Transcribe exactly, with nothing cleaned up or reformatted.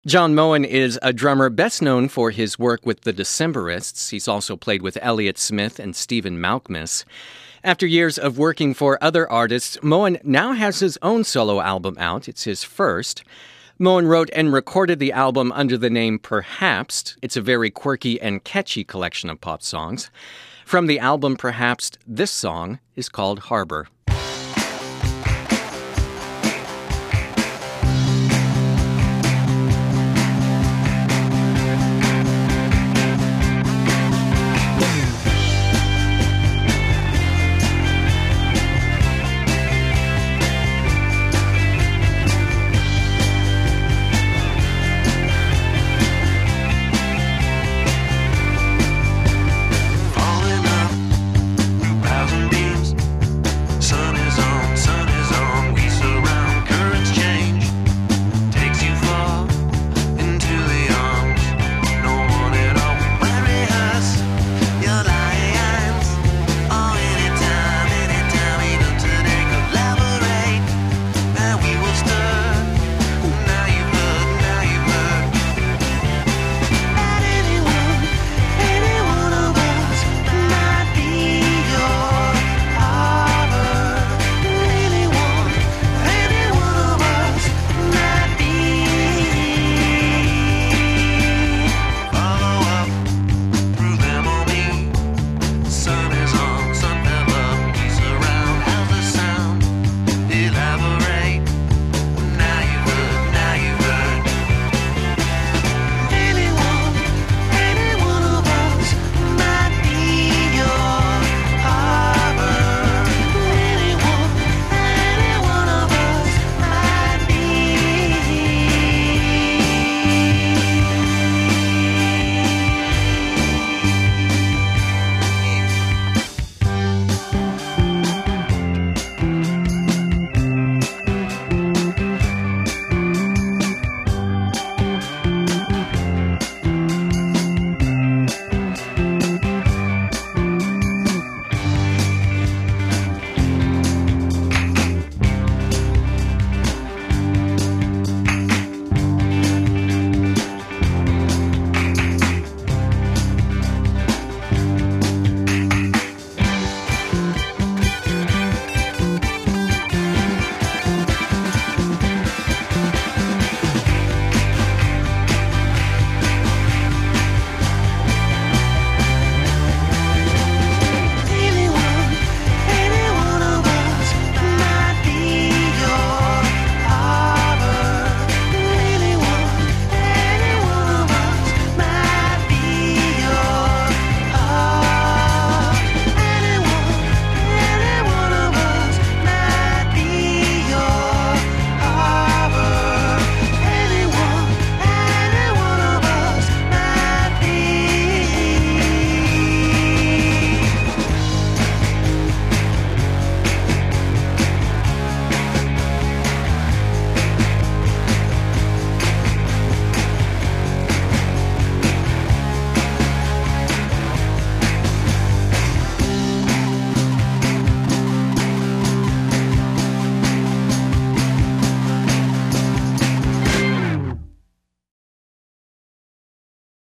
John Moen is a drummer best known for his work with the Decemberists. He's also played with Elliott Smith and Stephen Malkmus. After years of working for other artists, Moen now has his own solo album out. It's his first. Moen wrote and recorded the album under the name Perhapsed. It's a very quirky and catchy collection of pop songs. From the album Perhapsed, this song is called Harbor.